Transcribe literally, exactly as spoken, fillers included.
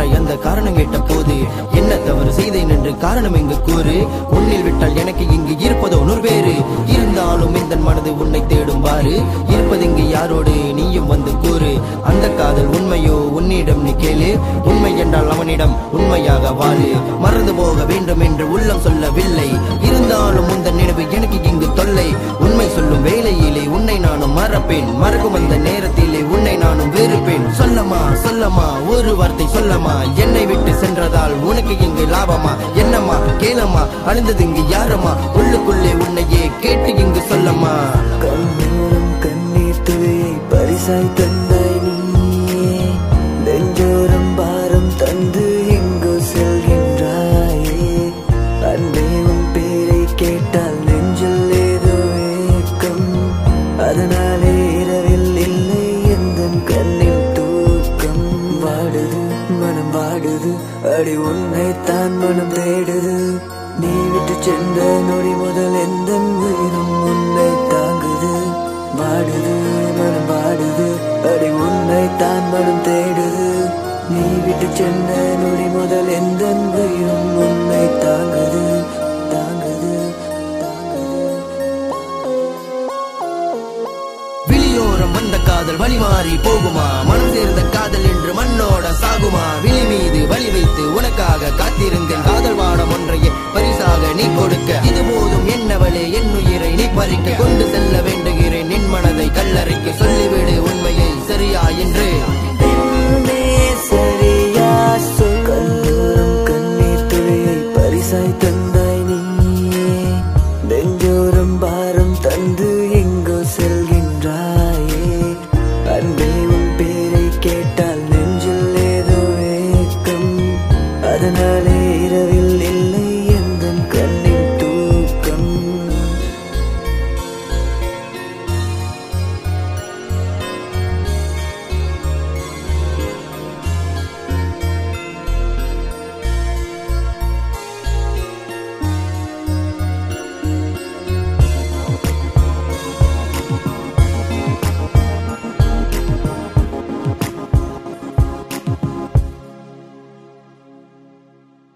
விட்டாய் அந்த காரணம் கேட்ட போது என்ன தவறு செய்தேன் என்று காரணம் எங்கு கூறு. உன்னில் விட்டால் எனக்கு இங்கு இருப்பதோ நூறு பேரு. இருந்தாலும் இந்த மனது உன்னை தேடும் பாரு. இருப்பது இங்கு யாரோடு நீயும் வந்து கூறு. அந்த காதல் உண்மையோ உன்னிடம் நீ கேளு. உண்மை என்றால் அவனிடம் உண்மையாக வாழு. மறந்து போக வேண்டும் என்று உள்ளம் சொல்லவில்லை. இருந்தாலும் உந்த நினைவு எனக்கு இங்கு தொல்லை. உண்மை சொல்லும் வேளையிலே உன்னை நானும் மறப்பேன். மறக்கும் அந்த நேரத்திலே உன்னை நானும் வெறுப்பேன். சொல்லமா சொல்லமா ஒரு வார்த்தை சொல்லமா. என்னை விட்டு சென்றதால் உனக்கு இங்கு லாபமா? என்னம்மா கேளம்மா அழிந்தது இங்கு யாரம்மா? உள்ளுக்குள்ளே உன்னையே கேட்டு இங்கு சொல்லம்மா. கண்ணீரும் கண்ணீர் துளியை பரிசாய் தந்தாய் நீயே. நெஞ்சோரம் பாரம் தந்து எங்கோ செல்கின்றாயே. அன்பே உன் பேரை கேட்டால் நெஞ்சில் ஏதோ ஏக்கம். அதனாலே இரவில் இல்லை எந்தன் கண்ணில் தூக்கம். வாடுது மனம் வாடுது அடி உன்னைத்தான் மனம் தேடுது. நீ விட்டு சென்ற நொடி முதல் எந்த உயிரும் உன்னை தாங்குது. வாடுது மனம் வாடுது அடி உன்னைத்தான் மனம் தேடுது. நீ விட்டு சென்ற நொடி முதல் எந்த உயிரும் உன்னை தாங்குது தாங்குது தாங்குது. விழியோரம் வந்த காதல் வழி மாறி போகுமா? மனம் சேர்ந்த காதல் என்று மண்ணோட சாகுமா? விழி மீது வழி வைத்து உனக்காக காத்திருந்தேன். காதல் வாடம் ஒன்றையே பரிசாக நீ கொடுக்க. இது போதும் என்னவளே என் உயிரை நீ பறிக்க. கொண்டு செல்ல வேண்டுகிறேன் என் மனதை கல்லறைக்க. சொல்லிவிடு உண்மையை சரியா என்று. சரியா சொல். கண்ணீரும் கண்ணீர் துளியை பரிசாய் தந்தாய் நீயே. நெஞ்சோரம் பாரம் தந்து எங்கோ செல்கின்றாயே. அன்பே உன் பேரை கேட்டால் நெஞ்சில் ஏதோ ஏக்கம். அதனால